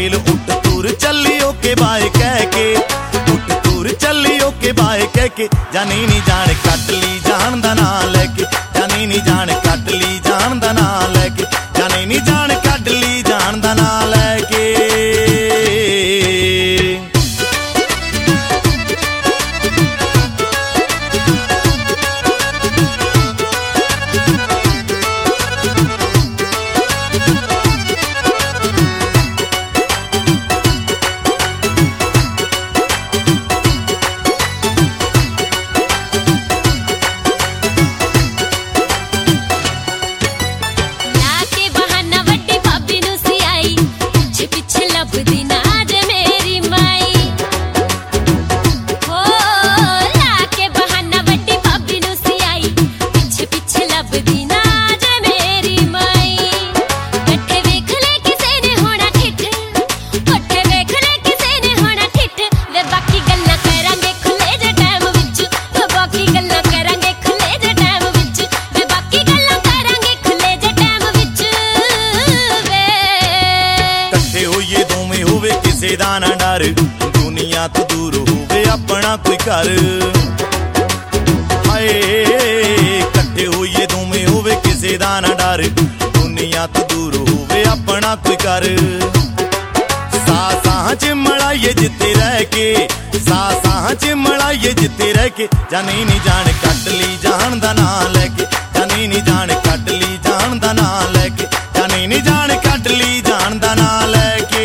तेल उठ तूर चलियो के बाय कह के, उठ तूर चलियो के बाय कह के, जानी नी जान कट ली जान दा ना लेके, जानी नी जान कट ली जान दा ना लेके, जानी नी जान कट ली जान दा ना लेके। किसे दा ना डर, दुनिया तो दूर होवे अपना कोई घर, हाय कट्ठे होइए दोवें होवे किसे दा ना डर, दुनिया तो दूर होवे अपना कोई घर। साह च मड़ाइए जिते रह के, साह च मड़ाइए जिते रह के, जानी नी जान कट ली जान दा ना लेके, जानी नी जान कट ली जान दा ना लेके, जानी नी जान कट ली जान दा ना लेके।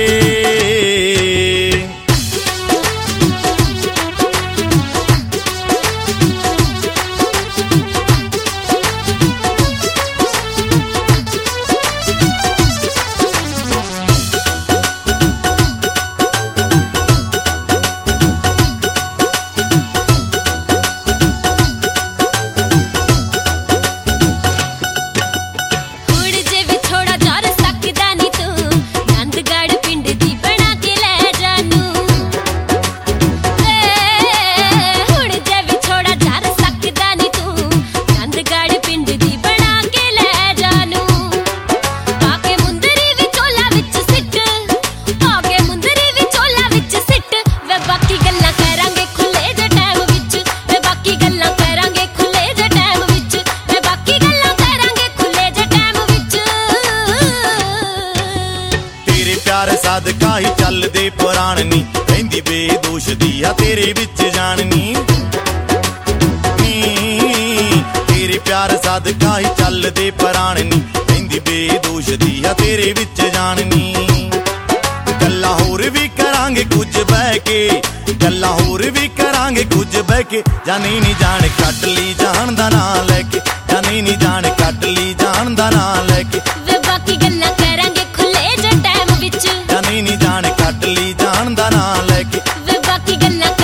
सदका ही चल दे पुराण नी, कहंदी बेदोश दी है तेरे विच जाननी, तेरे प्यार सदका ही चल दे पुराण नी, कहंदी बेदोश दी है तेरे विच जाननी। गल्लां होर भी करांगे कुछ बह के, गल्लां होर भी करांगे कुछ बह के, जानी नी जान कट ली जान दा ना लेके, जानी नी जान कट ली जान दा ना लेके, वे बाकी गल्लां करांगे खुले जे टाइम विच, जानी नी जान कट ली जान दा ना लेके, वे बाकी गल्लां